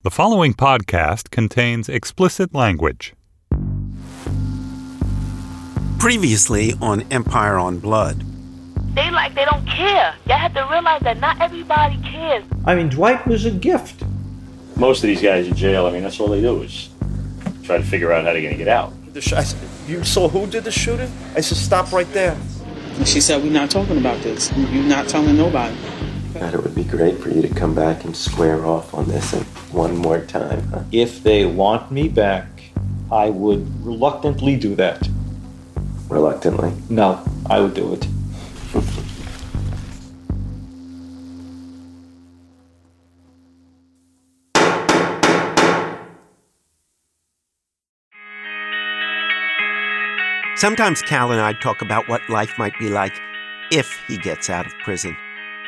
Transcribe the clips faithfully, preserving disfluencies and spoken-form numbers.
The following podcast contains explicit language. Previously on Empire on Blood. They like they don't care. Y'all have to realize that not everybody cares. I mean, Dwight was a gift. Most of these guys in jail, I mean, that's all they do is try to figure out how they're going to get out. The sh- I said, you saw who did the shooting? I said, stop right there. And she said, we're not talking about this. You're not telling nobody. God, it would be great for you to come back and square off on this one more time, huh? If they want me back, I would reluctantly do that. Reluctantly? No, I would do it. Sometimes Cal and I talk about what life might be like if he gets out of prison.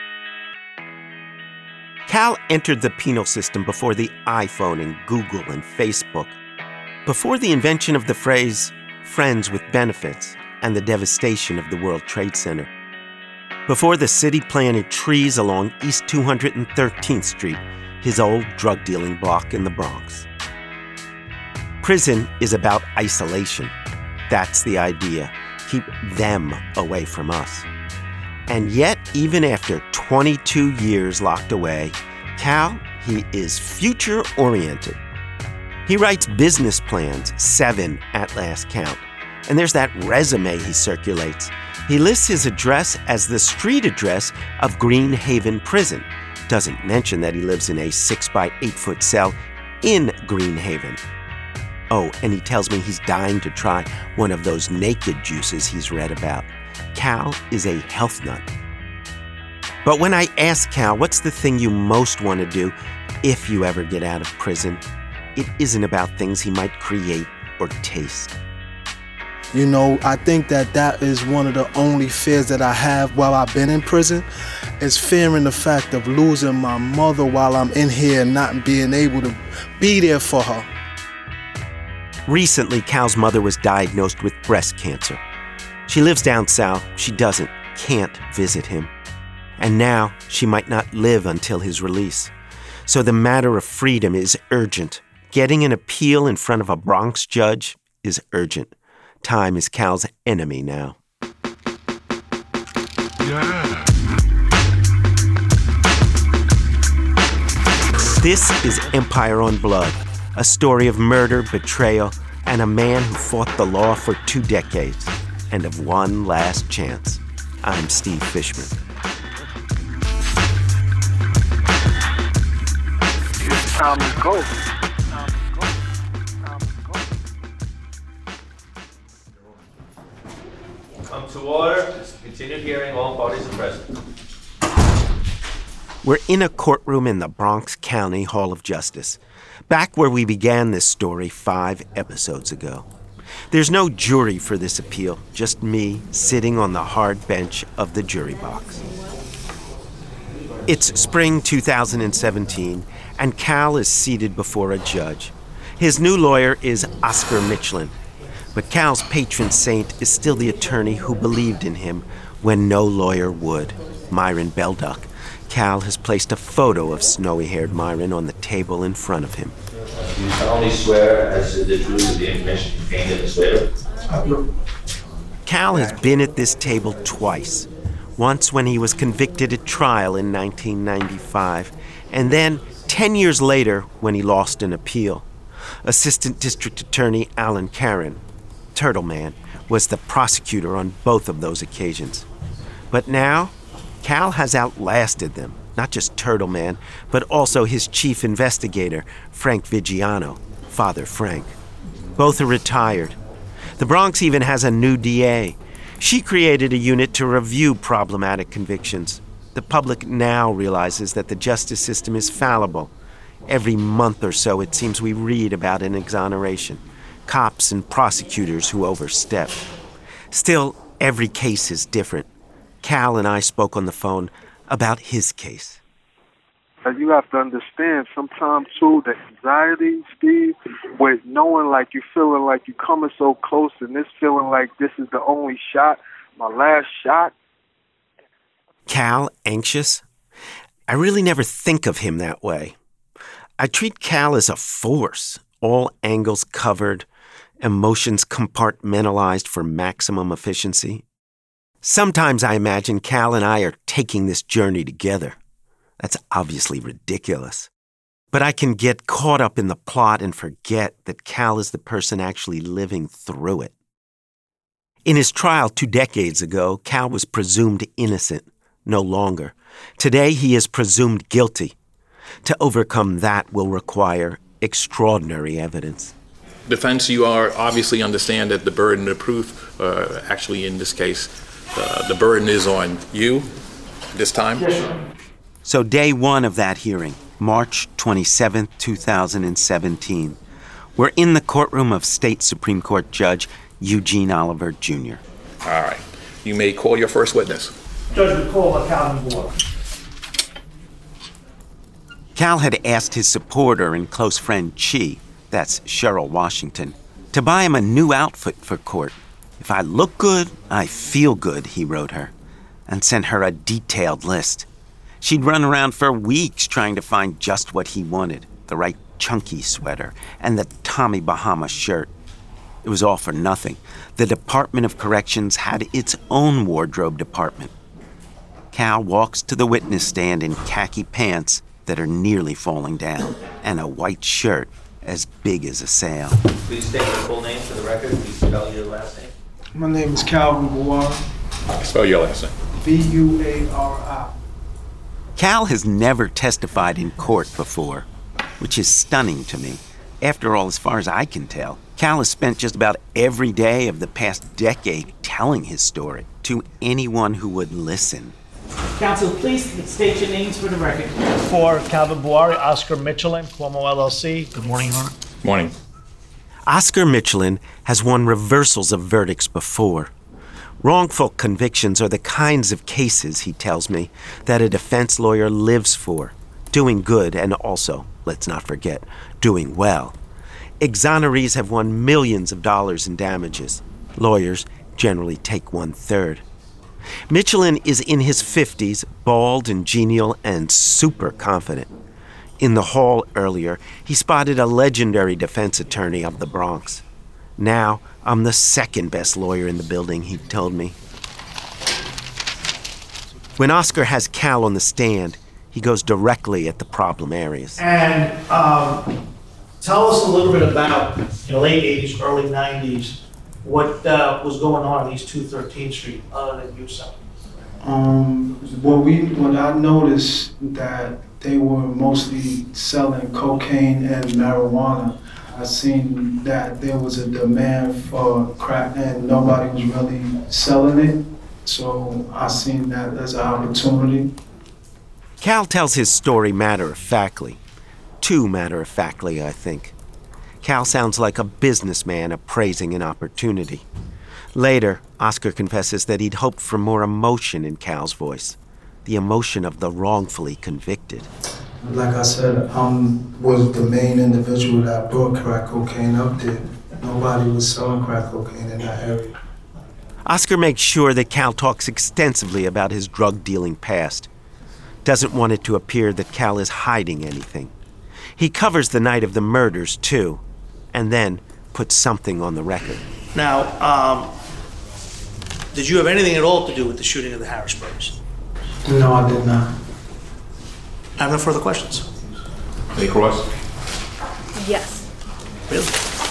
Cal entered the penal system before the iPhone and Google and Facebook, before the invention of the phrase friends with benefits and the devastation of the World Trade Center, before the city planted trees along East two hundred thirteenth Street, his old drug-dealing block in the Bronx. Prison is about isolation. That's the idea. Keep them away from us. And yet, even after twenty-two years locked away, Cal, he is future-oriented. He writes business plans, seven at last count. And there's that resume he circulates. He lists his address as the street address of Green Haven Prison. Doesn't mention that he lives in a six by eight foot cell in Green Haven. Oh, and he tells me he's dying to try one of those naked juices he's read about. Cal is a health nut. But when I ask Cal, what's the thing you most want to do if you ever get out of prison, it isn't about things he might create or taste. You know, I think that that is one of the only fears that I have while I've been in prison, is fearing the fact of losing my mother while I'm in here and not being able to be there for her. Recently, Cal's mother was diagnosed with breast cancer. She lives down south. She doesn't, can't visit him. And now she might not live until his release. So the matter of freedom is urgent. Getting an appeal in front of a Bronx judge is urgent. Time is Cal's enemy now. Yeah. This is Empire on Blood, a story of murder, betrayal, and a man who fought the law for two decades and of one last chance. I'm Steve Fishman. It's time to go. Come to order. Continue hearing. All parties are present. We're in a courtroom in the Bronx County Hall of Justice, back where we began this story five episodes ago. There's no jury for this appeal, just me sitting on the hard bench of the jury box. It's spring two thousand seventeen, and Cal is seated before a judge. His new lawyer is Oscar Michelin, but Cal's patron saint is still the attorney who believed in him when no lawyer would, Myron Belduck. Cal has placed a photo of snowy-haired Myron on the table in front of him. You solemnly swear as to the truth of the information contained in this waiver? Cal has been at this table twice. Once when he was convicted at trial in nineteen ninety-five, and then ten years later when he lost an appeal. Assistant District Attorney Alan Caron, Turtle Man, was the prosecutor on both of those occasions. But now, Cal has outlasted them, not just Turtle Man, but also his chief investigator, Frank Vigiano, Father Frank. Both are retired. The Bronx even has a new D A. She created a unit to review problematic convictions. The public now realizes that the justice system is fallible. Every month or so, it seems we read about an exoneration. Cops and prosecutors who overstep. Still, every case is different. Cal and I spoke on the phone about his case. You have to understand sometimes, too, the anxiety, Steve, with knowing like you feeling like you coming so close and this feeling like this is the only shot, my last shot. Cal, anxious? I really never think of him that way. I treat Cal as a force, all angles covered, emotions compartmentalized for maximum efficiency. Sometimes I imagine Cal and I are taking this journey together. That's obviously ridiculous. But I can get caught up in the plot and forget that Cal is the person actually living through it. In his trial two decades ago, Cal was presumed innocent, no longer. Today, he is presumed guilty. To overcome that will require extraordinary evidence. Defense, you are obviously understand that the burden of proof, uh, actually in this case, uh, the burden is on you this time. Yes, sir. So day one of that hearing, March twenty-seventh, two thousand seventeen. We're in the courtroom of State Supreme Court Judge Eugene Oliver, Junior All right. You may call your first witness. Judge would call Calvin Boari. Cal had asked his supporter and close friend Chi, that's Cheryl Washington, to buy him a new outfit for court. If I look good, I feel good, he wrote her, and sent her a detailed list. She'd run around for weeks trying to find just what he wanted, the right chunky sweater and the Tommy Bahama shirt. It was all for nothing. The Department of Corrections had its own wardrobe department. Cal walks to the witness stand in khaki pants that are nearly falling down and a white shirt as big as a sail. Please state your full name for the record. Please spell your last name. My name is Calvin Boari. Spell your last name. B U A R I. Cal has never testified in court before, which is stunning to me. After all, as far as I can tell, Cal has spent just about every day of the past decade telling his story to anyone who would listen. Counsel, please state your names for the record. For Calvin Boari, Oscar Michelin, Cuomo L L C. Good morning, Your Honor. Morning. Oscar Michelin has won reversals of verdicts before. Wrongful convictions are the kinds of cases, he tells me, that a defense lawyer lives for. Doing good and also, let's not forget, doing well. Exonerees have won millions of dollars in damages. Lawyers generally take one-third. Michelin is in his fifties, bald and genial and super confident. In the hall earlier, he spotted a legendary defense attorney of the Bronx. Now, I'm the second best lawyer in the building, he told me. When Oscar has Cal on the stand, he goes directly at the problem areas. And um, tell us a little bit about, in the late eighties, early nineties, what uh, was going on at East two thirteenth Street other than you selling? Um, what we, what I noticed that they were mostly selling cocaine and marijuana. I seen that there was a demand for crack and nobody was really selling it. So I seen that as an opportunity. Cal tells his story matter-of-factly. Too matter-of-factly, I think. Cal sounds like a businessman appraising an opportunity. Later, Oscar confesses that he'd hoped for more emotion in Cal's voice. The emotion of the wrongfully convicted. Like I said, I um, was the main individual that brought crack cocaine up there. Nobody was selling crack cocaine in that area. Oscar makes sure that Cal talks extensively about his drug-dealing past. Doesn't want it to appear that Cal is hiding anything. He covers the night of the murders, too, and then puts something on the record. Now, um, did you have anything at all to do with the shooting of the Harrisburgs? No, I did not. I have no further questions. Any cross? Yes. Really?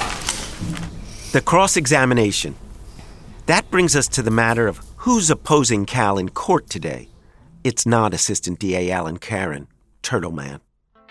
The cross-examination. That brings us to the matter of who's opposing Cal in court today. It's not Assistant D A Alan Caron, Turtle Man.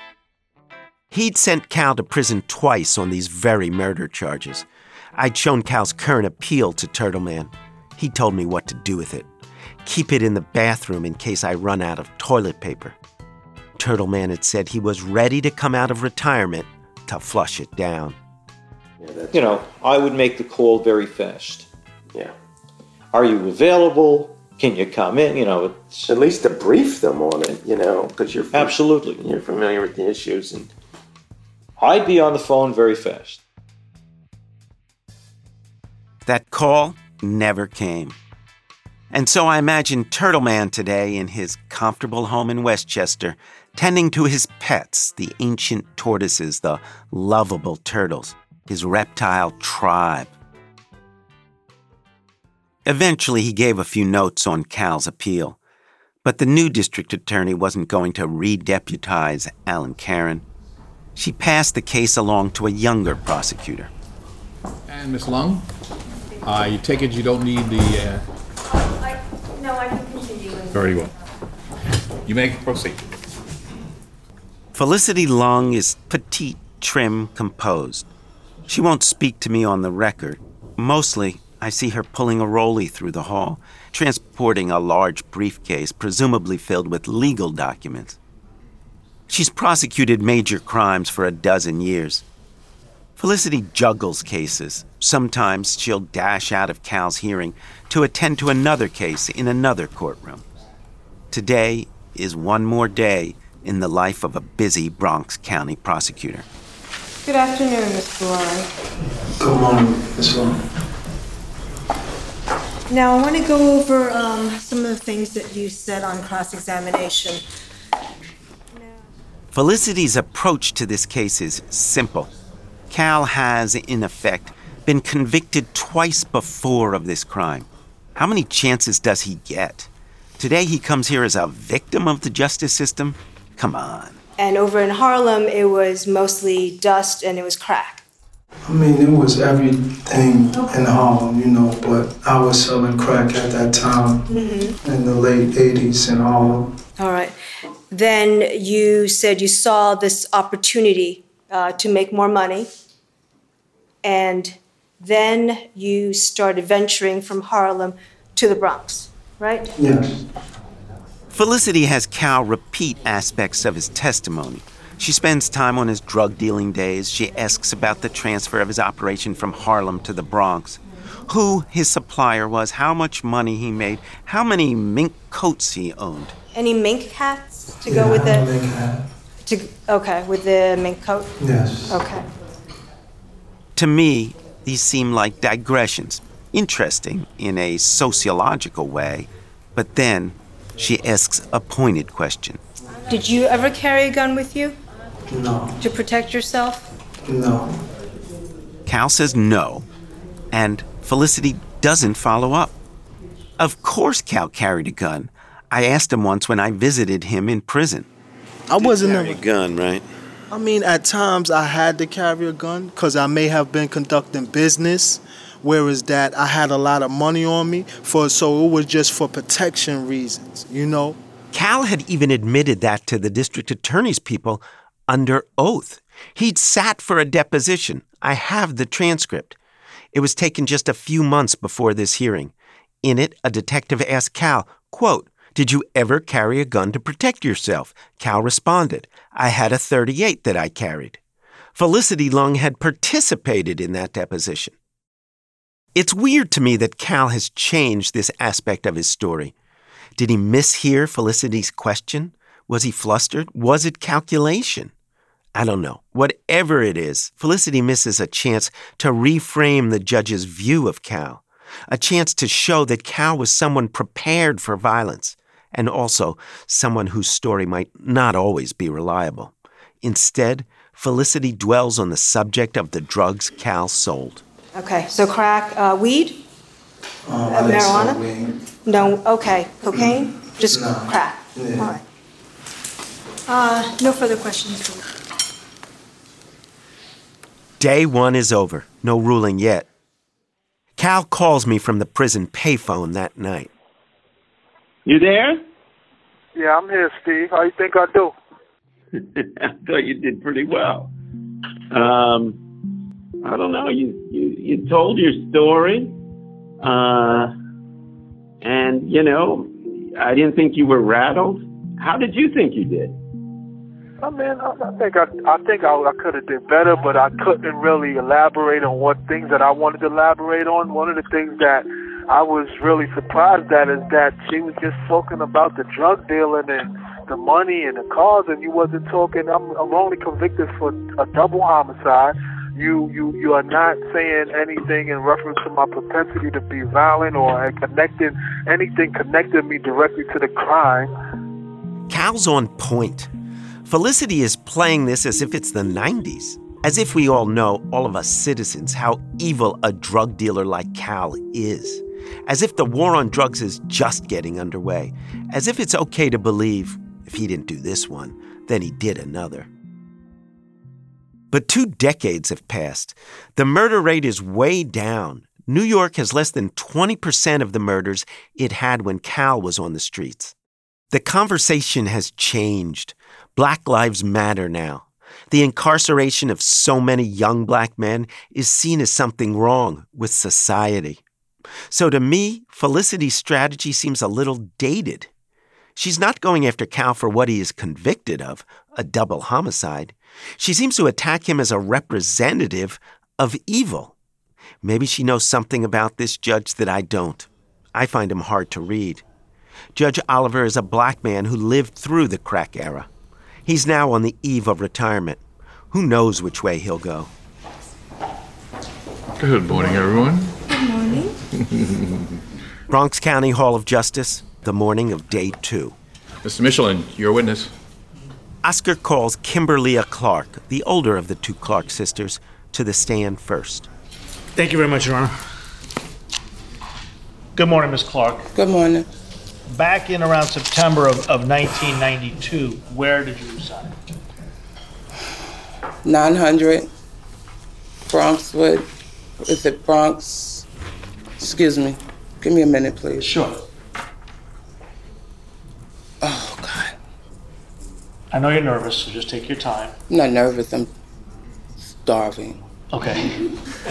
He'd sent Cal to prison twice on these very murder charges. I'd shown Cal's current appeal to Turtle Man. He told me what to do with it. Keep it in the bathroom in case I run out of toilet paper. Turtle Man had said he was ready to come out of retirement to flush it down. Yeah, you know, I would make the call very fast. Yeah. Are you available? Can you come in? You know, it's, at least to brief them on it, you know, because you're absolutely you're familiar with the issues, and I'd be on the phone very fast. That call never came. And so I imagine Turtle Man today in his comfortable home in Westchester, tending to his pets, the ancient tortoises, the lovable turtles, his reptile tribe. Eventually, he gave a few notes on Cal's appeal, but the new district attorney wasn't going to re-deputize Alan Caron. She passed the case along to a younger prosecutor. And Miz Lung, I take it you don't need the... Uh... Oh, I, no, I can continue. Very well. You may proceed. Felicity Lung is petite, trim, composed. She won't speak to me on the record. Mostly, I see her pulling a rollie through the hall, transporting a large briefcase, presumably filled with legal documents. She's prosecuted major crimes for a dozen years. Felicity juggles cases. Sometimes she'll dash out of Cal's hearing to attend to another case in another courtroom. Today is one more day in the life of a busy Bronx County prosecutor. Good afternoon, Miz Ferrari. Good morning, Miz Lung. Now, I want to go over um, some of the things that you said on cross-examination. Felicity's approach to this case is simple. Cal has, in effect, been convicted twice before of this crime. How many chances does he get? Today he comes here as a victim of the justice system? Come on. And over in Harlem, it was mostly dust and it was crack. I mean, it was everything in Harlem, you know, but I was selling crack at that time mm-hmm. in the late eighties in Harlem. All right. Then you said you saw this opportunity uh, to make more money, and then you started venturing from Harlem to the Bronx, right? Yes. Felicity has Cal repeat aspects of his testimony. She spends time on his drug dealing days. She asks about the transfer of his operation from Harlem to the Bronx, who his supplier was, how much money he made, how many mink coats he owned. Any mink hats to yeah, go with it? Mink hat. To, okay, with the mink coat? Yes. Okay. To me, these seem like digressions, interesting in a sociological way, but then she asks a pointed question. Did you ever carry a gun with you? No. To protect yourself? No. Cal says no, and Felicity doesn't follow up. Of course Cal carried a gun. I asked him once when I visited him in prison. I wasn't carry a gun, right? I mean, at times I had to carry a gun because I may have been conducting business, whereas that I had a lot of money on me, for so it was just for protection reasons, you know? Cal had even admitted that to the district attorney's people under oath. He'd sat for a deposition. I have the transcript. It was taken just a few months before this hearing. In it, a detective asked Cal, quote, "Did you ever carry a gun to protect yourself?" Cal responded, "I had a thirty-eight that I carried." Felicity Lung had participated in that deposition. It's weird to me that Cal has changed this aspect of his story. Did he mishear Felicity's question? Was he flustered? Was it calculation? I don't know. Whatever it is, Felicity misses a chance to reframe the judge's view of Cal, a chance to show that Cal was someone prepared for violence, and also someone whose story might not always be reliable. Instead, Felicity dwells on the subject of the drugs Cal sold. Okay, so crack, uh, weed? Um, uh, marijuana? Weed. No, okay. Cocaine? Mm. Just no. Crack? Yeah. All right. Uh, no further questions. Day one is over. No ruling yet. Cal calls me from the prison payphone that night. You there? Yeah, I'm here, Steve. How you think I do? I thought you did pretty well. Um, I don't know. You you, you told your story, uh, and you know, I didn't think you were rattled. How did you think you did? I mean, I, I think I, I think I, I could have did better, but I couldn't really elaborate on what things that I wanted to elaborate on. One of the things that I was really surprised at is that she was just talking about the drug dealing and the money and the cars, and you wasn't talking. I'm, I'm only convicted for a double homicide. You, you, you are not saying anything in reference to my propensity to be violent or connecting anything connecting me directly to the crime. Cal's on point. Felicity is playing this as if it's the nineties. As if we all know, all of us citizens, how evil a drug dealer like Cal is. As if the war on drugs is just getting underway. As if it's okay to believe, if he didn't do this one, then he did another. But two decades have passed. The murder rate is way down. New York has less than twenty percent of the murders it had when Cal was on the streets. The conversation has changed. Black lives matter now. The incarceration of so many young black men is seen as something wrong with society. So to me, Felicity's strategy seems a little dated. She's not going after Cal for what he is convicted of, a double homicide. She seems to attack him as a representative of evil. Maybe she knows something about this judge that I don't. I find him hard to read. Judge Oliver is a black man who lived through the crack era. He's now on the eve of retirement. Who knows which way he'll go? Good morning, everyone. Good morning. Bronx County Hall of Justice, the morning of day two. Mister Michelin, your witness. Oscar calls Kimberlia Clark, the older of the two Clark sisters, to the stand first. Thank you very much, Your Honor. Good morning, Miz Clark. Good morning. Back in around September of, of nineteen ninety-two, where did you reside? nine hundred Bronxwood. Is it Bronx? Excuse me. Give me a minute, please. Sure. Oh, God. I know you're nervous, so just take your time. I'm not nervous. I'm starving. Okay.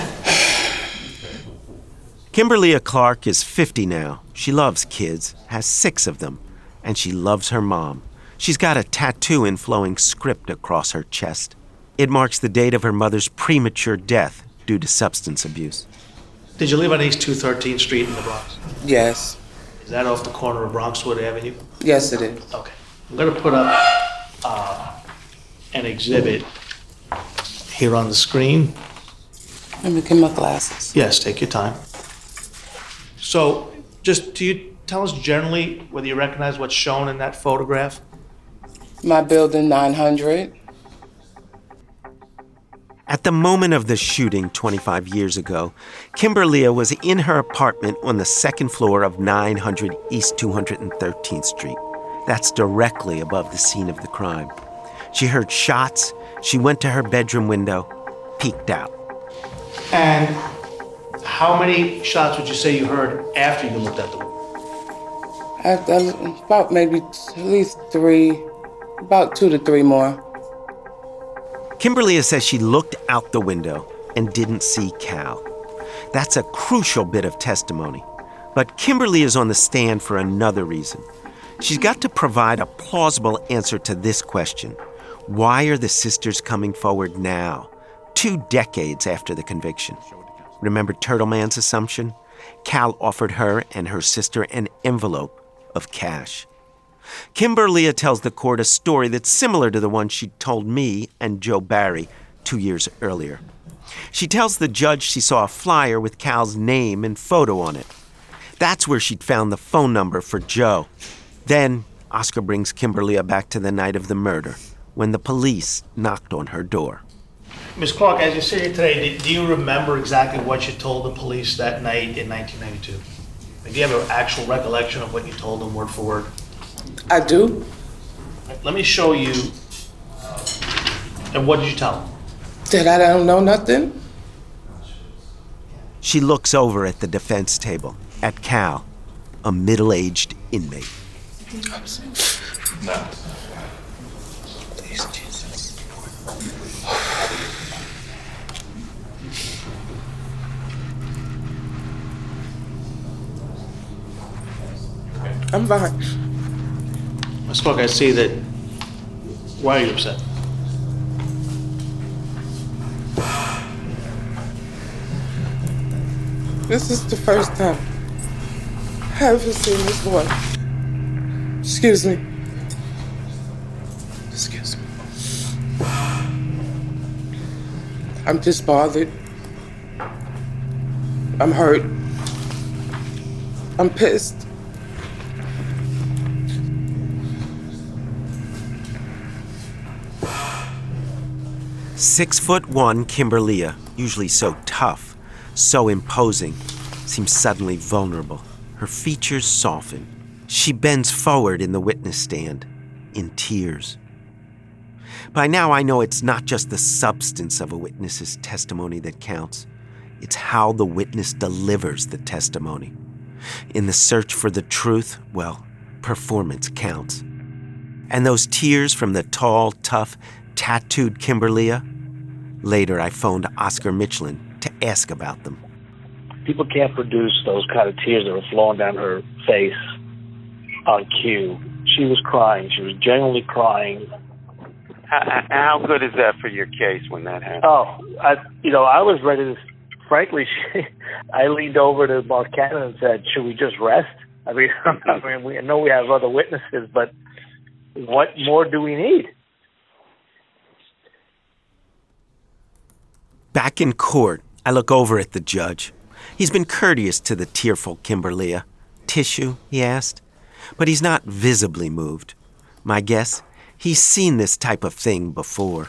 Kimberlia Clark is fifty now. She loves kids, has six of them, and she loves her mom. She's got a tattoo in flowing script across her chest. It marks the date of her mother's premature death due to substance abuse. Did you live on East two thirteenth Street in the Bronx? Yes. Is that off the corner of Bronxwood Avenue? Yes, it is. Okay. I'm going to put up uh, an exhibit here on the screen. Let me get my glasses. Yes, take your time. So, just do you tell us generally whether you recognize what's shown in that photograph? My building, nine hundred. At the moment of the shooting twenty-five years ago, Kimberlia was in her apartment on the second floor of nine hundred East two hundred thirteenth Street. That's directly above the scene of the crime. She heard shots. She went to her bedroom window, peeked out. And how many shots would you say you heard after you looked at the window? After, about maybe at least three, about two to three more. Kimberlia says she looked out the window and didn't see Cal. That's a crucial bit of testimony. But Kimberly is on the stand for another reason. She's got to provide a plausible answer to this question. Why are the sisters coming forward now, two decades after the conviction? Remember Turtle Man's assumption? Cal offered her and her sister an envelope of cash. Kimberlia tells the court a story that's similar to the one she told me and Joe Barry two years earlier. She tells the judge she saw a flyer with Cal's name and photo on it. That's where she'd found the phone number for Joe. Then Oscar brings Kimberlia back to the night of the murder, when the police knocked on her door. Miz Clark, as you sit here today, do you remember exactly what you told the police that night in nineteen ninety-two? Do you have an actual recollection of what you told them word for word? I do. Let me show you. And what did you tell them? That I don't know nothing? She looks over at the defense table, at Cal, a middle-aged inmate. No. Please, Jesus. I'm fine. Miz Clark, I see that. Why are you upset? This is the first time I ever seen this boy. Excuse me. Excuse me. I'm just bothered. I'm hurt. I'm pissed. Six foot one Kimberlia, usually so tough, so imposing, seems suddenly vulnerable. Her features soften. She bends forward in the witness stand, in tears. By now I know it's not just the substance of a witness's testimony that counts. It's how the witness delivers the testimony. In the search for the truth, well, performance counts. And those tears from the tall, tough, tattooed Kimberlia? Later I phoned Oscar Michelin to ask about them. People can't produce those kind of tears that were flowing down her face on cue. She was crying. She was genuinely crying. How, how good is that for your case when that happened? Oh, I, you know, I was ready to, frankly, I leaned over to Mark Cannon and said, should we just rest? I mean, I mean, we know we have other witnesses, but what more do we need? Back in court, I look over at the judge. He's been courteous to the tearful Kimberlia. Tissue, he asked. But he's not visibly moved. My guess, he's seen this type of thing before.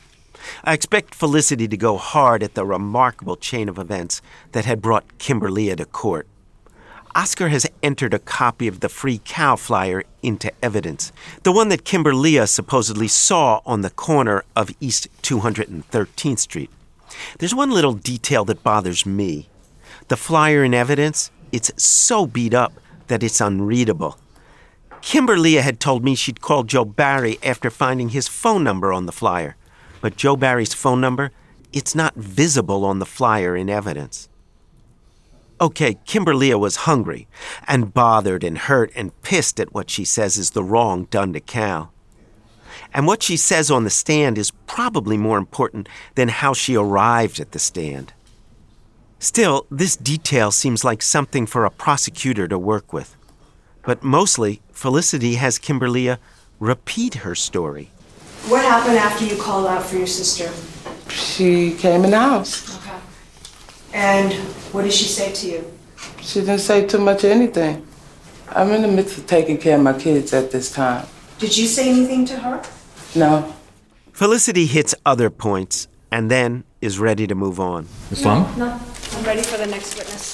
I expect Felicity to go hard at the remarkable chain of events that had brought Kimberlia to court. Oscar has entered a copy of the Free Cow flyer into evidence, the one that Kimberlia supposedly saw on the corner of East two hundred thirteenth Street. There's one little detail that bothers me. The flyer in evidence, it's so beat up that it's unreadable. Kimberlia had told me she'd call Joe Barry after finding his phone number on the flyer. But Joe Barry's phone number, it's not visible on the flyer in evidence. Okay, Kimberlia was hungry and bothered and hurt and pissed at what she says is the wrong done to Cal. And what she says on the stand is probably more important than how she arrived at the stand. Still, this detail seems like something for a prosecutor to work with. But mostly, Felicity has Kimberlia repeat her story. What happened after you called out for your sister? She came in the house. Okay. And what did she say to you? She didn't say too much of anything. I'm in the midst of taking care of my kids at this time. Did you say anything to her? No. Felicity hits other points and then is ready to move on. It's no, no. I'm ready for the next witness.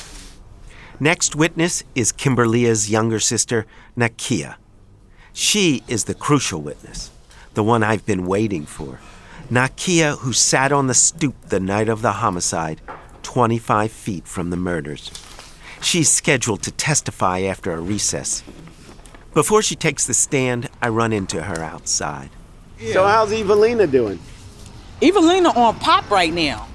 Next witness is Kimberlia's younger sister, Nakia. She is the crucial witness, the one I've been waiting for. Nakia, who sat on the stoop the night of the homicide, twenty-five feet from the murders. She's scheduled to testify after a recess. Before she takes the stand, I run into her outside. So how's Evelina doing? Evelina on pop right now.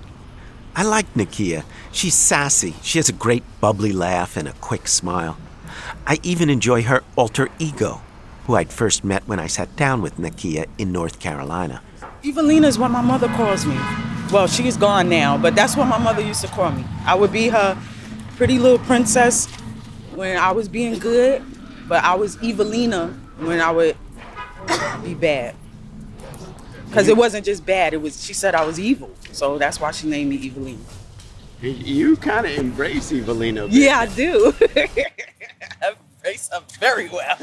I like Nakia. She's sassy. She has a great bubbly laugh and a quick smile. I even enjoy her alter ego, who I'd first met when I sat down with Nakia in North Carolina. Evelina is what my mother calls me. Well, she's gone now, but that's what my mother used to call me. I would be her pretty little princess when I was being good, but I was Evelina when I would be bad. Because it wasn't just bad, it was, she said I was evil. So that's why she named me Evelina. You kind of embrace Evelina. Yeah, I do. I embrace her very well.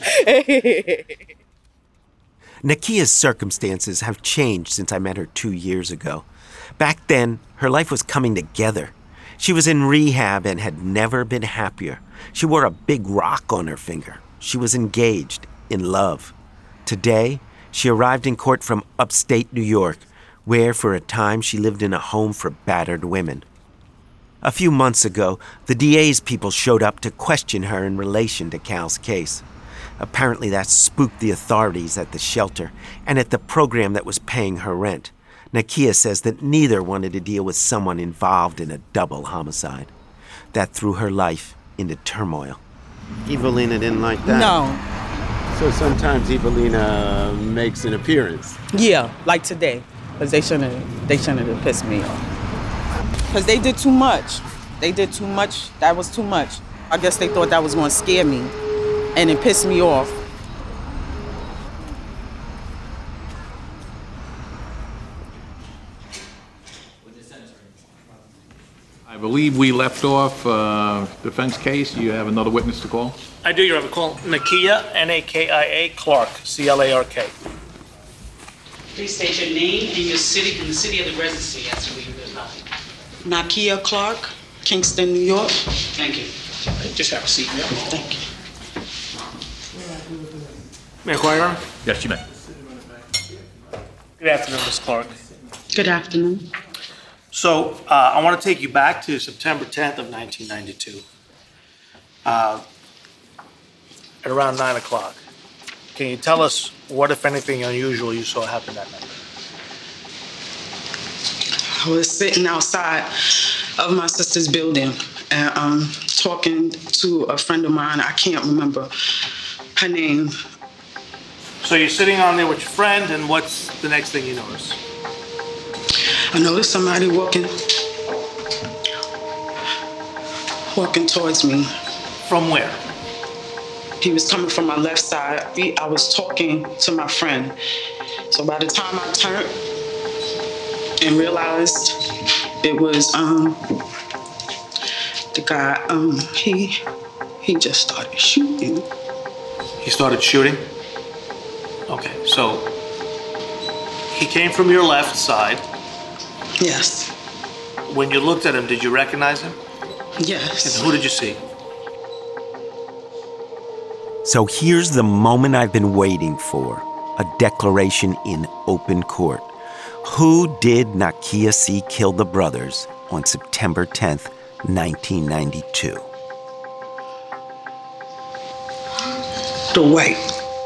Nakia's circumstances have changed since I met her two years ago. Back then, her life was coming together. She was in rehab and had never been happier. She wore a big rock on her finger. She was engaged, in love. Today, she arrived in court from upstate New York, where for a time she lived in a home for battered women. A few months ago, the D A's people showed up to question her in relation to Cal's case. Apparently that spooked the authorities at the shelter and at the program that was paying her rent. Nakia says that neither wanted to deal with someone involved in a double homicide. That threw her life into turmoil. Evelina didn't like that? No. So sometimes Evelina makes an appearance? Yeah, like today. Because they shouldn't have, they shouldn't have pissed me off. Because they did too much. They did too much. That was too much. I guess they thought that was going to scare me. And it pissed me off. I believe we left off uh, defense case. You have another witness to call? I do, Your Honor. Call Nakia, N A K I A, Clark, C L A R K. Please state your name and your city and the city of the residency as we do nothing. Nakia Clark, Kingston, New York. Thank you. Just have a seat. Yeah. Thank you. May I call, Your Honor? Yes, you may. Good afternoon, Miz Clark. Good afternoon. So uh, I want to take you back to September tenth of nineteen ninety-two. Uh, at around nine o'clock. Can you tell us what, if anything, unusual you saw happen that night? I was sitting outside of my sister's building and um, talking to a friend of mine. I can't remember her name. So you're sitting on there with your friend, and what's the next thing you notice? I noticed somebody walking, walking towards me. From where? He was coming from my left side. I was talking to my friend. So by the time I turned and realized it was um, the guy, um, he he just started shooting. He started shooting? Okay, so he came from your left side. Yes. When you looked at him, did you recognize him? Yes. And who did you see? So here's the moment I've been waiting for, a declaration in open court. Who did Nakia see kill the brothers on September tenth, nineteen ninety-two? Dwight.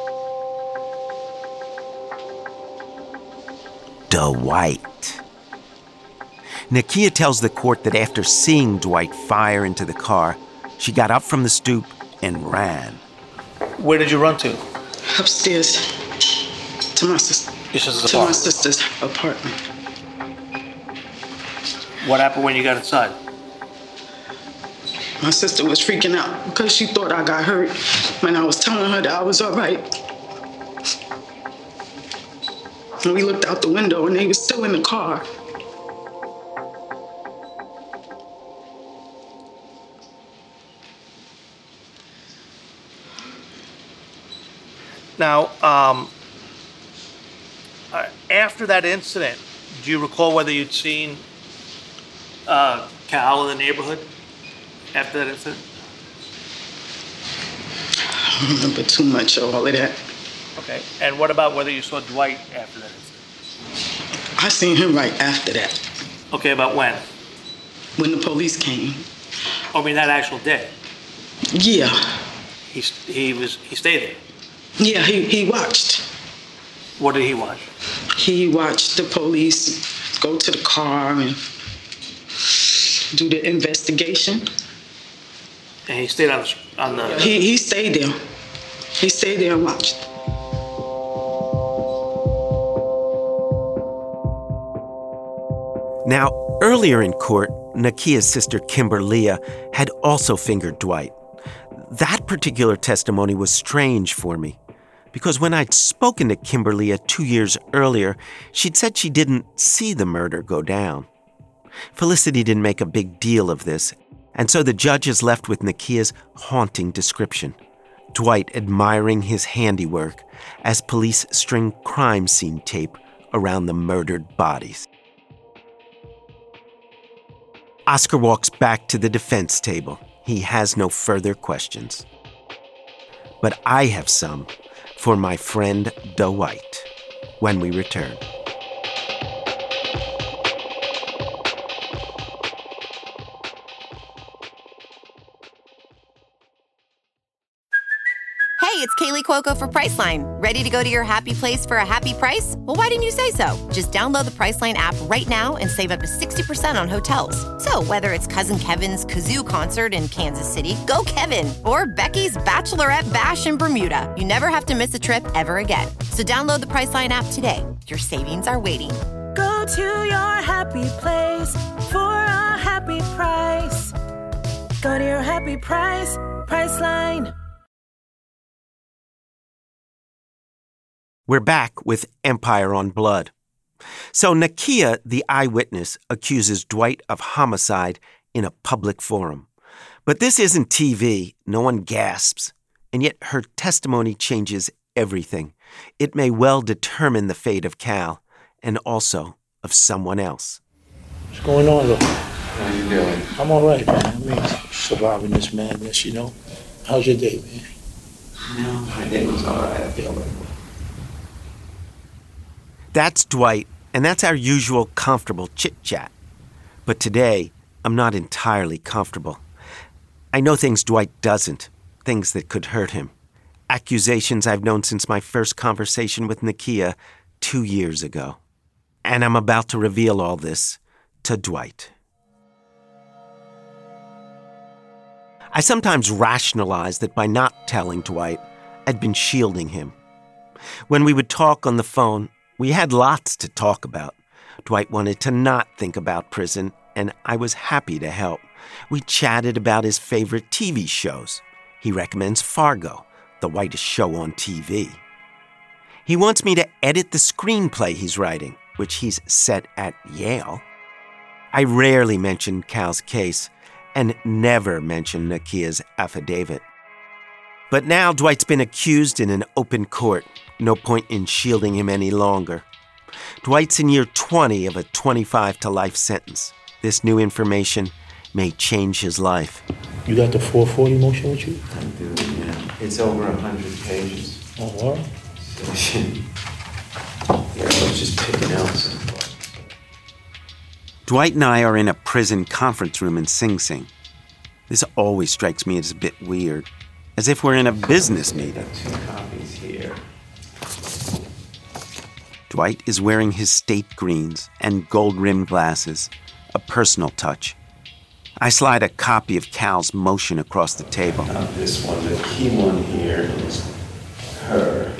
Dwight. Nakia tells the court that after seeing Dwight fire into the car, she got up from the stoop and ran. Where did you run to? Upstairs to my sister. Your sister's to apartment? my sister's apartment. What happened when you got inside? My sister was freaking out because she thought I got hurt when I was telling her that I was all right. And we looked out the window and they were still in the car. Now, um, uh, after that incident, do you recall whether you'd seen uh, Cal in the neighborhood after that incident? I don't remember too much of all of that. Okay. And what about whether you saw Dwight after that incident? I seen him right after that. Okay, about when? When the police came. Oh, I mean that actual day? Yeah. He, he, was, he stayed there? Yeah, he, he watched. What did he watch? He watched the police go to the car and do the investigation. And he stayed on the... On the he, he stayed there. He stayed there and watched. Now, earlier in court, Nakia's sister Kimberlia had also fingered Dwight. That particular testimony was strange for me, because when I'd spoken to Kimberlia two years earlier, she'd said she didn't see the murder go down. Felicity didn't make a big deal of this, and so the judge is left with Nakia's haunting description. Dwight admiring his handiwork as police string crime scene tape around the murdered bodies. Oscar walks back to the defense table. He has no further questions. But I have some for my friend Dwight when we return. Hey, it's Kaylee Cuoco for Priceline. Ready to go to your happy place for a happy price? Well, why didn't you say so? Just download the Priceline app right now and save up to sixty percent on hotels. So whether it's Cousin Kevin's Kazoo Concert in Kansas City, go Kevin, or Becky's Bachelorette Bash in Bermuda, you never have to miss a trip ever again. So download the Priceline app today. Your savings are waiting. Go to your happy place for a happy price. Go to your happy price, Priceline. We're back with Empire on Blood. So Nakia, the eyewitness, accuses Dwight of homicide in a public forum. But this isn't T V. No one gasps. And yet her testimony changes everything. It may well determine the fate of Cal, and also of someone else. What's going on, though? How you doing? I'm all right, man. I mean, surviving this madness, you know? How's your day, man? No, my day was all right. I feel like. That's Dwight, and that's our usual comfortable chit-chat. But today, I'm not entirely comfortable. I know things Dwight doesn't, things that could hurt him. Accusations I've known since my first conversation with Nakia two years ago. And I'm about to reveal all this to Dwight. I sometimes rationalize that by not telling Dwight, I'd been shielding him. When we would talk on the phone, we had lots to talk about. Dwight wanted to not think about prison, and I was happy to help. We chatted about his favorite T V shows. He recommends Fargo, the whitest show on T V. He wants me to edit the screenplay he's writing, which he's set at Yale. I rarely mention Cal's case, and never mention Nakia's affidavit. But now Dwight's been accused in an open court. No point in shielding him any longer. Dwight's in year twenty of a twenty-five to life sentence. This new information may change his life. You got the four forty motion with you? I do, yeah. It's over one hundred pages. Oh, all right. So, yeah, I was just picking out some. Dwight and I are in a prison conference room in Sing Sing. This always strikes me as a bit weird, as if we're in a business meeting. Two copies here. Dwight is wearing his state greens and gold-rimmed glasses, a personal touch. I slide a copy of Cal's motion across the table. Not this one, the key one here is her.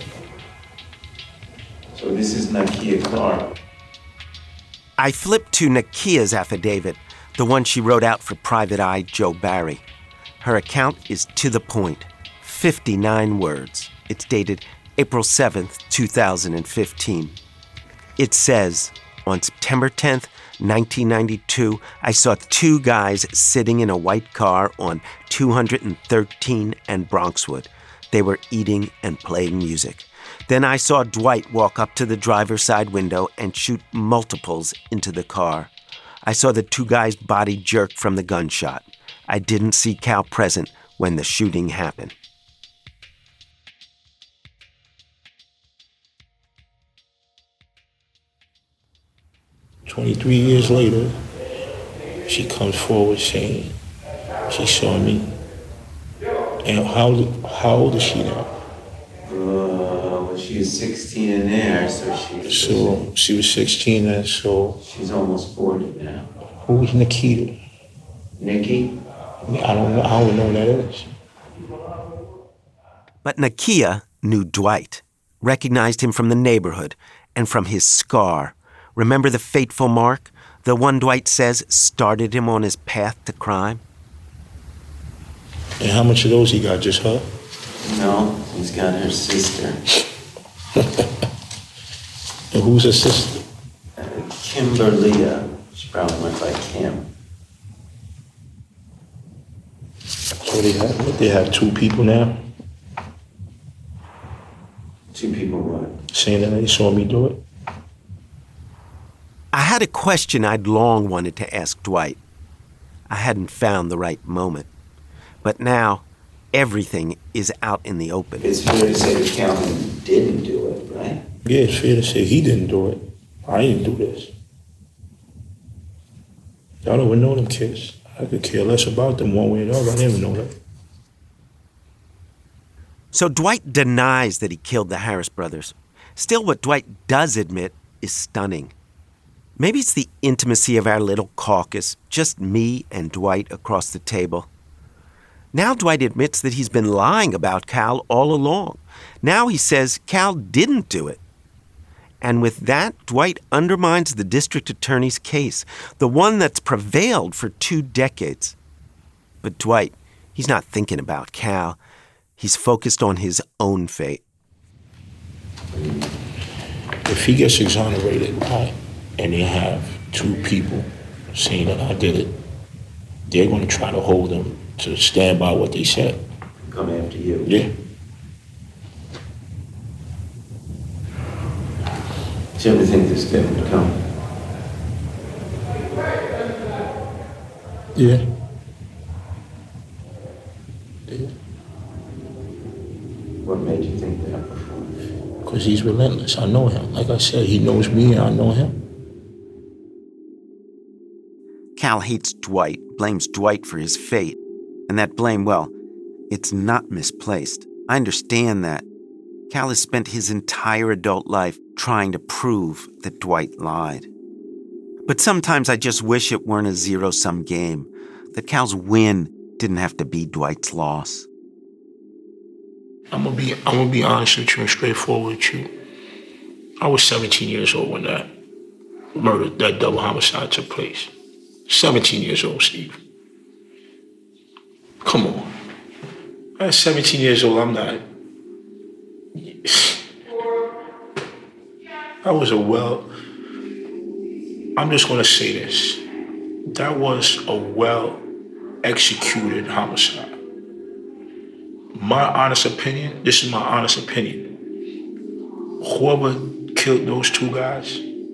So this is Nakia Clark. I flip to Nakia's affidavit, the one she wrote out for Private Eye Joe Barry. Her account is to the point, fifty-nine words. It's dated April seventh, two thousand fifteen. It says, on September tenth, nineteen ninety-two, I saw two guys sitting in a white car on two hundred thirteen and Bronxwood. They were eating and playing music. Then I saw Dwight walk up to the driver's side window and shoot multiples into the car. I saw the two guys' body jerk from the gunshot. I didn't see Cal present when the shooting happened. twenty-three years later, she comes forward saying she saw me. And how how old is she now? Uh, well, she was sixteen in there, so she. So she was sixteen, and so. She's almost forty now. Who's Nikita? Nikki? I don't know. I don't know who that is. But Nakia knew Dwight, recognized him from the neighborhood and from his scar. Remember the fateful mark? The one Dwight says started him on his path to crime? And how much of those he got? Just her? No, he's got her sister. And who's her sister? Uh, Kimberly. She probably went by Kim. So they have, they have two people now? Two people what? Saying that they saw me do it? I had a question I'd long wanted to ask Dwight. I hadn't found the right moment. But now, everything is out in the open. It's fair to say that Calvin didn't do it, right? Yeah, it's fair to say he didn't do it. I didn't do this. Y'all don't even know them kids. I could care less about them one way or the other. I didn't even know that. So Dwight denies that he killed the Harris brothers. Still, what Dwight does admit is stunning. Maybe it's the intimacy of our little caucus, just me and Dwight across the table. Now Dwight admits that he's been lying about Cal all along. Now he says Cal didn't do it. And with that, Dwight undermines the district attorney's case, the one that's prevailed for two decades. But Dwight, he's not thinking about Cal. He's focused on his own fate. If he gets exonerated, right, and they have two people saying that I did it, they're going to try to hold them to stand by what they said. Come after you. Yeah. Did you ever think this day would come? Yeah. Yeah. What made you think that? Because he's relentless. I know him. Like I said, he knows me and I know him. Cal hates Dwight, blames Dwight for his fate. And that blame, well, it's not misplaced. I understand that. Cal has spent his entire adult life trying to prove that Dwight lied. But sometimes I just wish it weren't a zero-sum game, that Cal's win didn't have to be Dwight's loss. I'm gonna be I'm gonna be honest with you and straightforward with you. I was seventeen years old when that murder, that double homicide took place. seventeen years old, Steve. Come on. At seventeen years old, I'm not. I was a well. I'm just gonna say this. That was a well executed homicide. My honest opinion, this is my honest opinion. Whoever killed those two guys,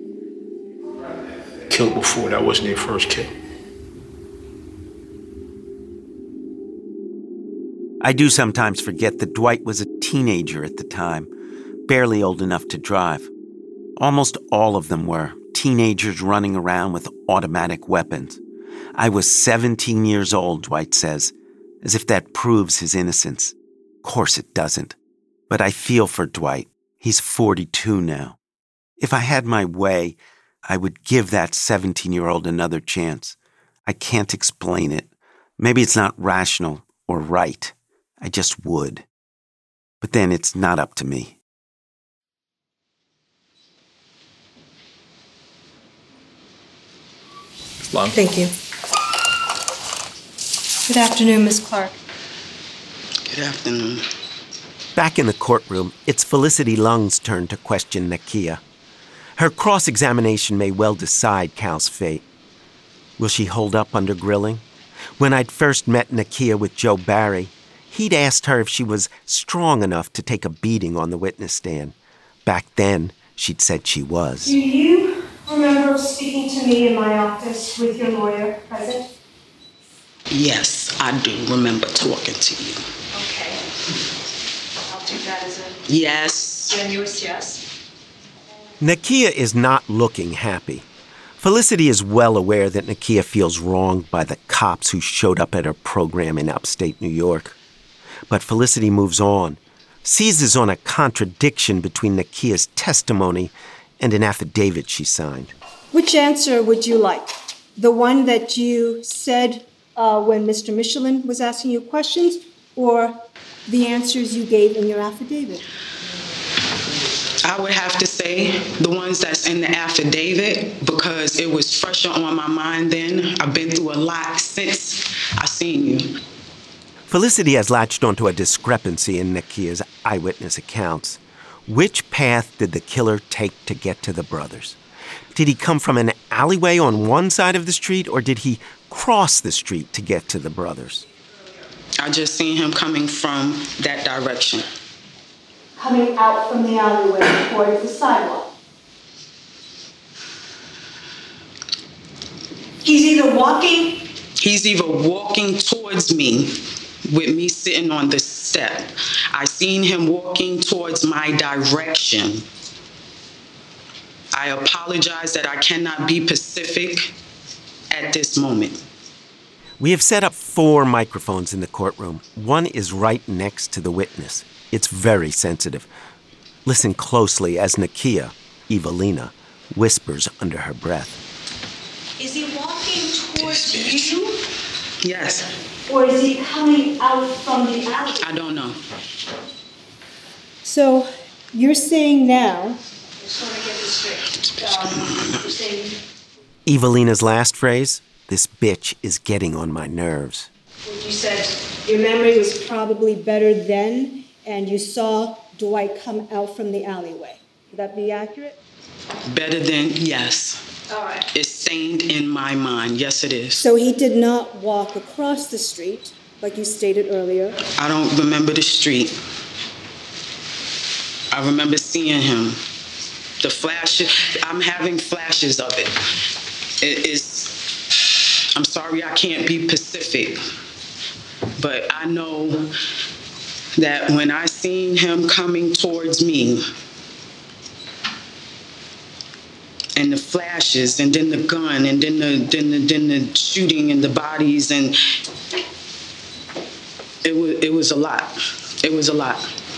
killed before, that wasn't their first kill. I do sometimes forget that Dwight was a teenager at the time, barely old enough to drive. Almost all of them were, teenagers running around with automatic weapons. I was seventeen years old, Dwight says, as if that proves his innocence. Of course it doesn't. But I feel for Dwight. He's forty-two now. If I had my way, I would give that seventeen-year-old another chance. I can't explain it. Maybe it's not rational or right. I just would. But then it's not up to me. Long. Thank you. Good afternoon, Miz Clark. Good afternoon. Back in the courtroom, it's Felicity Lung's turn to question Nakia. Her cross-examination may well decide Cal's fate. Will she hold up under grilling? When I'd first met Nakia with Joe Barry, he'd asked her if she was strong enough to take a beating on the witness stand. Back then, she'd said she was. Do you remember speaking to me in my office with your lawyer present? Yes, I do remember talking to you. Okay. I'll take that as a yes. Strenuous yes. Nakia is not looking happy. Felicity is well aware that Nakia feels wronged by the cops who showed up at her program in upstate New York. But Felicity moves on, seizes on a contradiction between Nakia's testimony and an affidavit she signed. Which answer would you like? The one that you said uh, when Mister Michelin was asking you questions, or the answers you gave in your affidavit? I would have to say the ones that's in the affidavit because it was fresher on my mind then. I've been through a lot since I seen you. Felicity has latched onto a discrepancy in Nakia's eyewitness accounts. Which path did the killer take to get to the brothers? Did he come from an alleyway on one side of the street, or did he cross the street to get to the brothers? I just seen him coming from that direction. Coming out from the alleyway towards the sidewalk. He's either walking... He's either walking towards me with me sitting on the step. I seen him walking towards my direction. I apologize that I cannot be specific at this moment. We have set up four microphones in the courtroom. One is right next to the witness. It's very sensitive. Listen closely as Nakia, Evelina, whispers under her breath. Is he walking towards you? Yes. Or is he coming out from the alley? I don't know. So you're saying now, I just want to get this straight. Um, you're saying... Evelina's last phrase, this bitch is getting on my nerves. You said your memory was probably better then, and you saw Dwight come out from the alleyway. Would that be accurate? Better than, yes. All right. It's stained in my mind. Yes, it is. So he did not walk across the street, like you stated earlier? I don't remember the street. I remember seeing him. The flashes, I'm having flashes of it. It is, I'm sorry I can't be specific, but I know that when I seen him coming towards me, and the flashes, and then the gun, and then the then the then the shooting and the bodies, and it was it was a lot. It was a lot.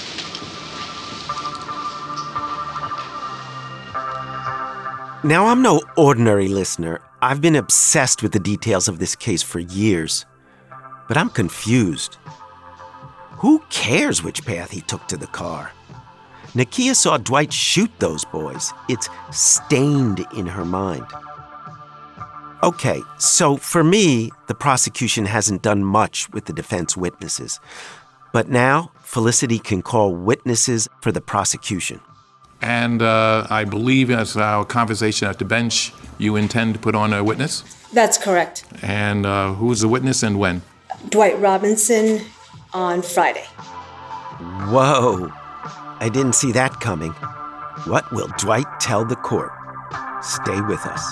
Now, I'm no ordinary listener. I've been obsessed with the details of this case for years. But I'm confused. Who cares which path he took to the car? Nakia saw Dwight shoot those boys. It's stained in her mind. Okay, so for me, the prosecution hasn't done much with the defense witnesses. But now, Felicity can call witnesses for the prosecution. And uh, I believe, as our conversation at the bench, you intend to put on a witness? That's correct. And uh, who's the witness and when? Dwight Robinson on Friday. Whoa, I didn't see that coming. What will Dwight tell the court? Stay with us.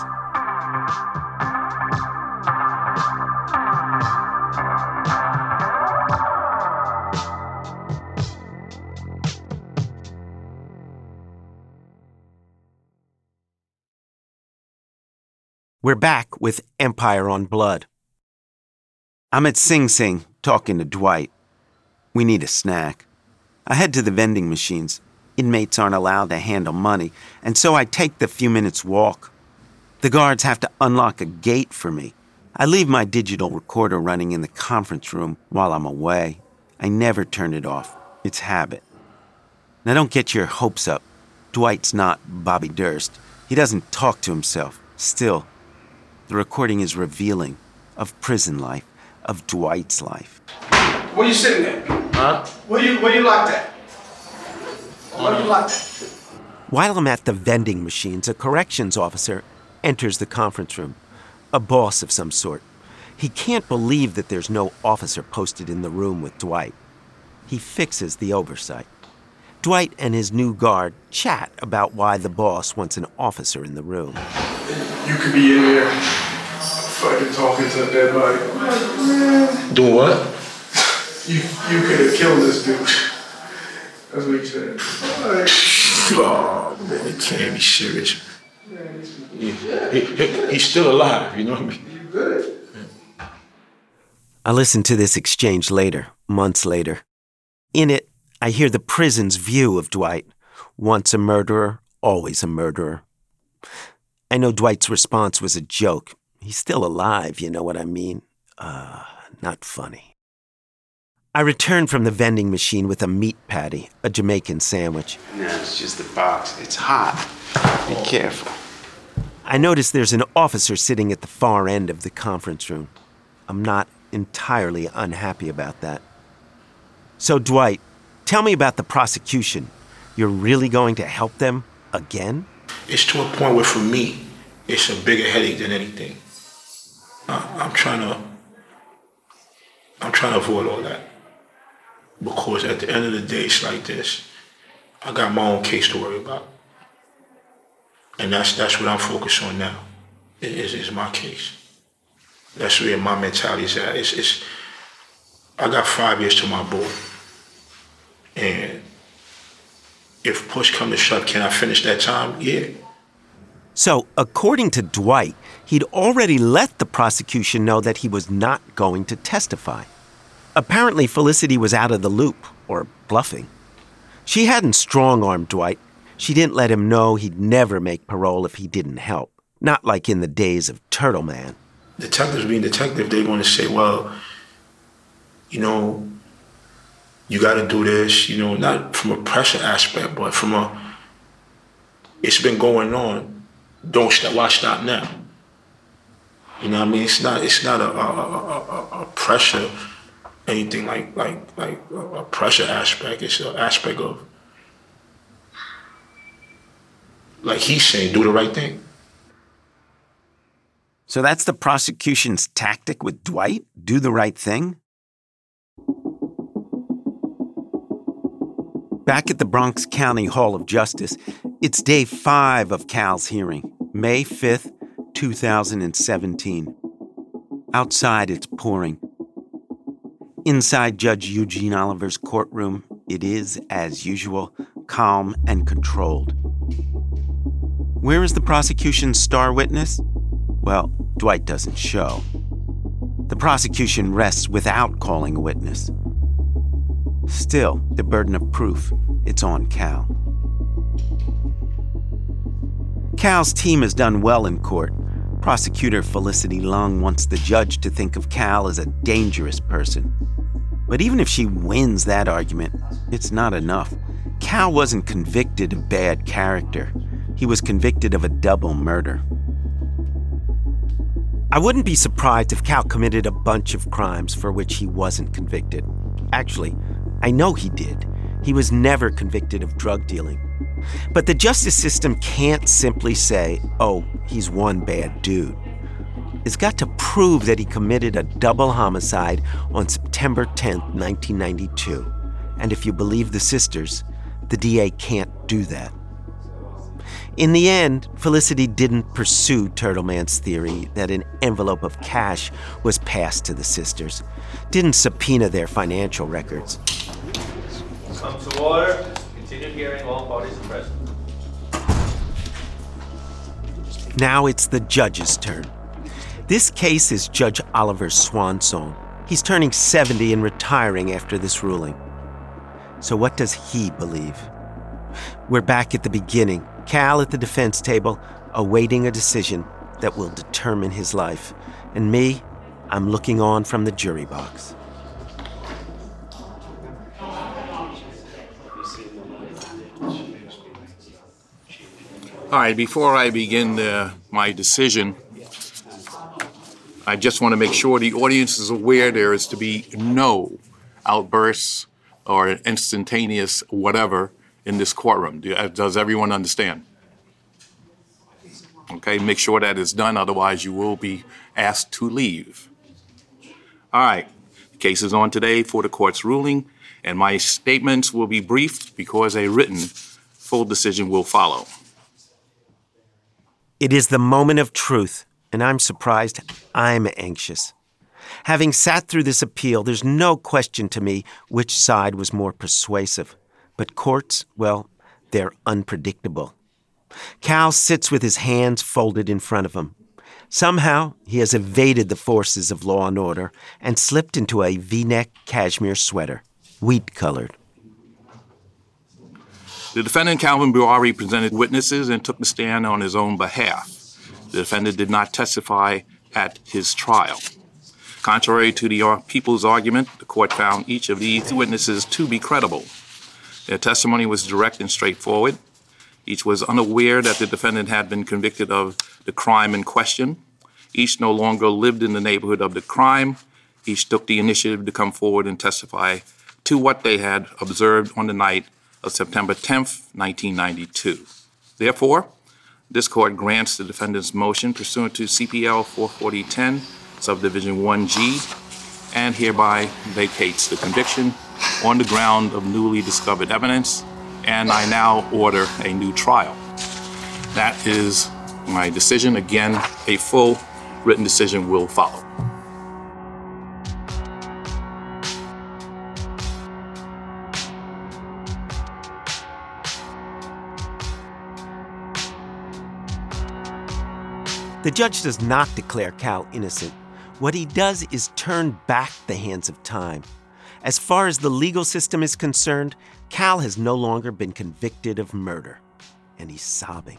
We're back with Empire on Blood. I'm at Sing Sing talking to Dwight. We need a snack. I head to the vending machines. Inmates aren't allowed to handle money, and so I take the few minutes walk. The guards have to unlock a gate for me. I leave my digital recorder running in the conference room while I'm away. I never turn it off. It's habit. Now don't get your hopes up. Dwight's not Bobby Durst. He doesn't talk to himself. Still, the recording is revealing of prison life, of Dwight's life. Where you sitting at? Huh? Where you where you locked at? Where you locked at? While I'm at the vending machines, a corrections officer enters the conference room, a boss of some sort. He can't believe that there's no officer posted in the room with Dwight. He fixes the oversight. Dwight and his new guard chat about why the boss wants an officer in the room. You could be in there fucking talking to a dead body. Man, Doing what? you you could have killed this dude. That's what he said. Like, Oh, man, it can't be serious. He, he, he, he's still alive, you know what I mean? I listen to this exchange later, months later. In it, I hear the prison's view of Dwight. Once a murderer, always a murderer. I know Dwight's response was a joke. He's still alive, you know what I mean? Uh, not funny. I return from the vending machine with a meat patty, a Jamaican sandwich. No, it's just the box. It's hot. Be careful. I notice there's an officer sitting at the far end of the conference room. I'm not entirely unhappy about that. So, Dwight, tell me about the prosecution. You're really going to help them again? It's to a point where, for me, it's a bigger headache than anything. I, I'm trying to, I'm trying to avoid all that. Because at the end of the day, it's like this. I got my own case to worry about. And that's that's what I'm focused on now. It is is my case. That's where my mentality is at. It's, it's, I got five years to my board. And if push come to shove, can I finish that time? Yeah. So, according to Dwight, he'd already let the prosecution know that he was not going to testify. Apparently, Felicity was out of the loop, or bluffing. She hadn't strong-armed Dwight. She didn't let him know he'd never make parole if he didn't help. Not like in the days of Turtle Man. Detectives being detective, they're going to say, well, you know, you got to do this, you know, not from a pressure aspect, but from a, it's been going on, don't stop, why stop now? You know what I mean? It's not, it's not a, a, a, a pressure, anything like, like, like a pressure aspect. It's an aspect of, like he's saying, do the right thing. So that's the prosecution's tactic with Dwight? Do the right thing? Back at the Bronx County Hall of Justice, it's day five of Cal's hearing, May fifth, two thousand seventeen. Outside, it's pouring. Inside Judge Eugene Oliver's courtroom, it is, as usual, calm and controlled. Where is the prosecution's star witness? Well, Dwight doesn't show. The prosecution rests without calling a witness. Still, the burden of proof, it's on Cal. Cal's team has done well in court. Prosecutor Felicity Lung wants the judge to think of Cal as a dangerous person. But even if she wins that argument, it's not enough. Cal wasn't convicted of bad character. He was convicted of a double murder. I wouldn't be surprised if Cal committed a bunch of crimes for which he wasn't convicted. Actually, I know he did. He was never convicted of drug dealing. But the justice system can't simply say, oh, he's one bad dude. It's got to prove that he committed a double homicide on September tenth, nineteen ninety-two. And if you believe the sisters, the D A can't do that. In the end, Felicity didn't pursue Turtle Man's theory that an envelope of cash was passed to the sisters, didn't subpoena their financial records. Come to order. Continue hearing, all parties are present. Now it's the judge's turn. This case is Judge Oliver's swan song. He's turning seventy and retiring after this ruling. So what does he believe? We're back at the beginning. Cal at the defense table, awaiting a decision that will determine his life. And me, I'm looking on from the jury box. All right, before I begin uh, my decision, I just want to make sure the audience is aware there is to be no outbursts or instantaneous whatever in this courtroom. Does everyone understand? Okay, make sure that is done, otherwise you will be asked to leave. All right, the case is on today for the court's ruling, and my statements will be brief because a written full decision will follow. It is the moment of truth, and I'm surprised. I'm anxious. Having sat through this appeal, there's no question to me which side was more persuasive. But courts, well, they're unpredictable. Cal sits with his hands folded in front of him. Somehow, he has evaded the forces of law and order and slipped into a V-neck cashmere sweater, wheat-colored. The defendant, Calvin Buari, presented witnesses and took the stand on his own behalf. The defendant did not testify at his trial. Contrary to the people's argument, the court found each of these witnesses to be credible. Their testimony was direct and straightforward. Each was unaware that the defendant had been convicted of the crime in question. Each no longer lived in the neighborhood of the crime. Each took the initiative to come forward and testify to what they had observed on the night of September tenth, nineteen ninety-two. Therefore, this court grants the defendant's motion pursuant to C P L four forty ten, subdivision one G, and hereby vacates the conviction on the ground of newly discovered evidence, and I now order a new trial. That is my decision. Again, a full written decision will follow. The judge does not declare Cal innocent. What he does is turn back the hands of time. As far as the legal system is concerned, Cal has no longer been convicted of murder, and he's sobbing.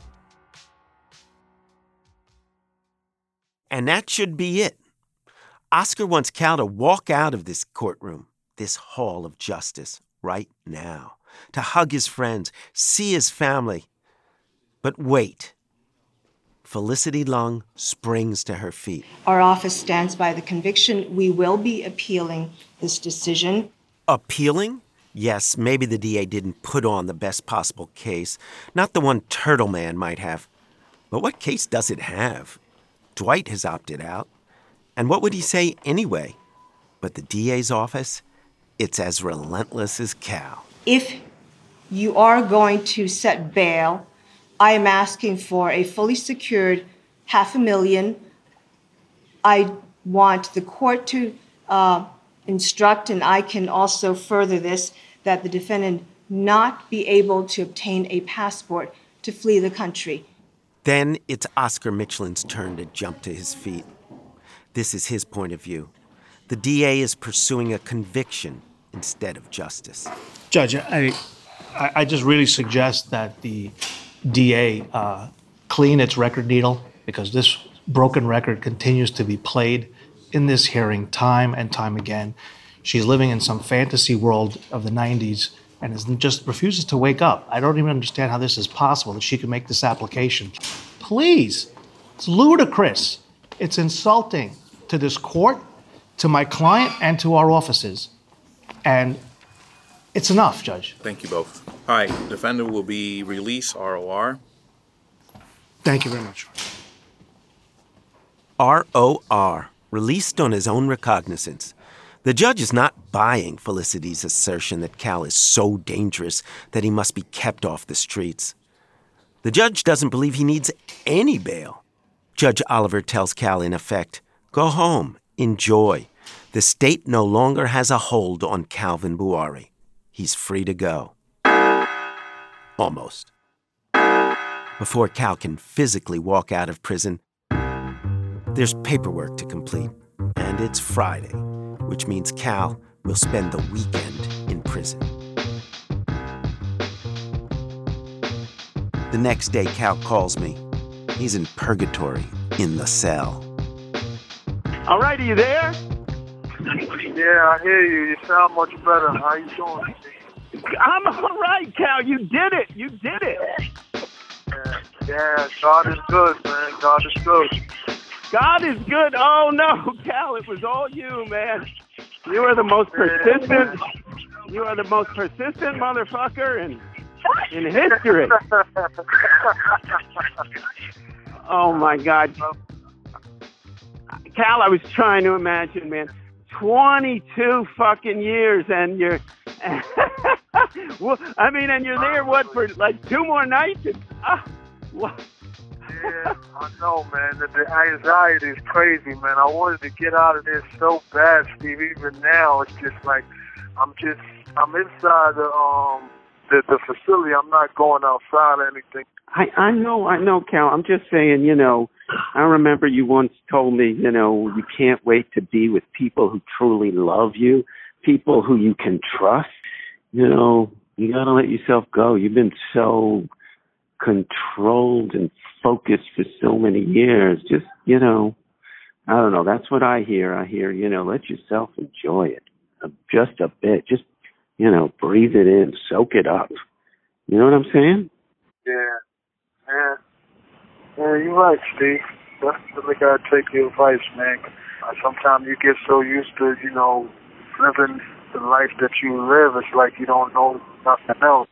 And that should be it. Oscar wants Cal to walk out of this courtroom, this hall of justice, right now, to hug his friends, see his family. But wait. Felicity Lung springs to her feet. Our office stands by the conviction. We will be appealing this decision. Appealing? Yes, maybe the D A didn't put on the best possible case, not the one Turtle Man might have. But what case does it have? Dwight has opted out. And what would he say anyway? But the D A's office, it's as relentless as Cal. If you are going to set bail, I am asking for a fully secured half a million. I want the court to uh, instruct, and I can also further this, that the defendant not be able to obtain a passport to flee the country. Then it's Oscar Michelin's turn to jump to his feet. This is his point of view. The D A is pursuing a conviction instead of justice. Judge, I, I just really suggest that the D A uh, clean its record needle, because this broken record continues to be played in this hearing time and time again. She's living in some fantasy world of the nineties and is just refuses to wake up. I don't even understand how this is possible, that she could make this application. Please, it's ludicrous. It's insulting to this court, to my client, and to our offices. And it's enough, Judge. Thank you both. All right, defendant will be released, R O R. Thank you very much. R O R, released on his own recognizance. The judge is not buying Felicity's assertion that Cal is so dangerous that he must be kept off the streets. The judge doesn't believe he needs any bail. Judge Oliver tells Cal, in effect, go home, enjoy. The state no longer has a hold on Calvin Buari. He's free to go. Almost. Before Cal can physically walk out of prison, there's paperwork to complete, and it's Friday, which means Cal will spend the weekend in prison. The next day, Cal calls me. He's in purgatory, in the cell. All right, are you there? Yeah, I hear you. You sound much better. How you doing? I'm all right, Cal. You did it. You did it. Yeah, yeah, God is good, man. God is good. God is good. Oh, no, Cal, it was all you, man. You are the most persistent. You are the most persistent motherfucker in, in history. Oh, my God. Cal, I was trying to imagine, man. twenty-two fucking years, and you're... well, I mean, and you're there, what, for like two more nights? Ah, what? Yeah, I know, man. The, the anxiety is crazy, man. I wanted to get out of there so bad, Steve. Even now, it's just like I'm just I'm inside the um the, the facility. I'm not going outside or anything. I I know, I know, Cal. I'm just saying, you know. I remember you once told me, you know, you can't wait to be with people who truly love you, people who you can trust. You know, you got to let yourself go. You've been so controlled and focused for so many years. Just, you know, I don't know. That's what I hear. I hear, you know, let yourself enjoy it just a bit. Just, you know, breathe it in, soak it up. You know what I'm saying? Yeah, yeah. Yeah, you're right, Steve. Definitely gotta take your advice, man. Sometimes you get so used to, you know, living the life that you live, it's like you don't know nothing else.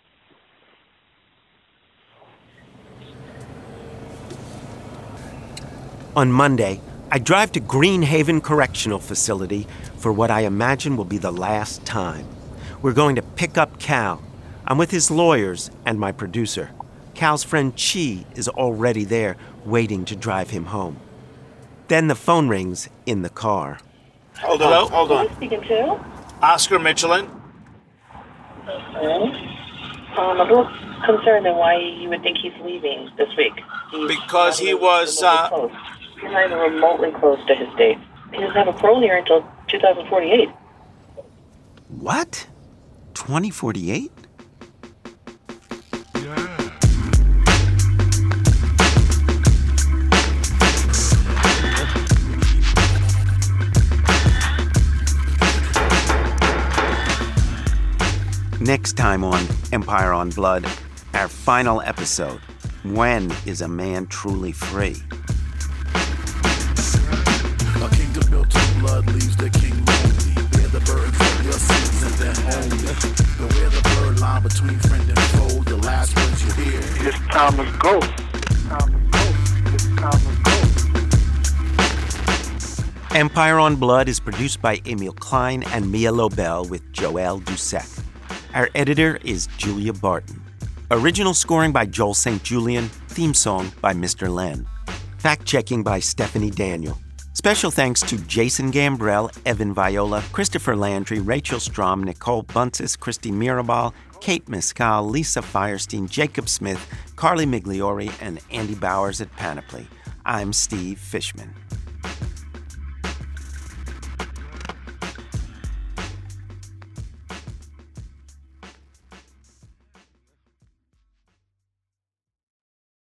On Monday, I drive to Greenhaven Correctional Facility for what I imagine will be the last time. We're going to pick up Cal. I'm with his lawyers and my producer. Cal's friend Chi is already there, waiting to drive him home. Then the phone rings in the car. Hold on, Hello? hold on. Who am I speaking to? Oscar Michelin. Okay. Um, I'm a little concerned in why you would think he's leaving this week. He's because he was... Uh... Close. He's not even remotely close to his date. He doesn't have a parole here until two thousand forty-eight. What? twenty forty-eight? Next time on Empire on Blood, our final episode, When is a Man Truly Free? A kingdom built on blood leaves the king lonely. Where the birds of your sins and their home. But where the blurred line between friend and foe, the last words you hear. It's time to go. It's time to go. It's time to go. Empire on Blood is produced by Emil Klein and Mia Lobel with Joelle Doucette. Our editor is Julia Barton. Original scoring by Joel Saint Julian. Theme song by Mister Len. Fact-checking by Stephanie Daniel. Special thanks to Jason Gambrell, Evan Viola, Christopher Landry, Rachel Strom, Nicole Buncis, Christy Mirabal, Kate Mescal, Lisa Firestein, Jacob Smith, Carly Migliori, and Andy Bowers at Panoply. I'm Steve Fishman.